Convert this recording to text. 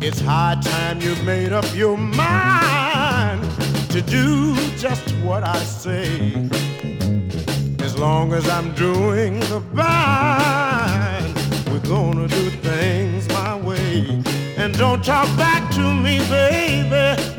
It's high time you made up your mind to do just what I say. As long as I'm doing the bind, we're gonna do things my way. And don't talk back to me, baby,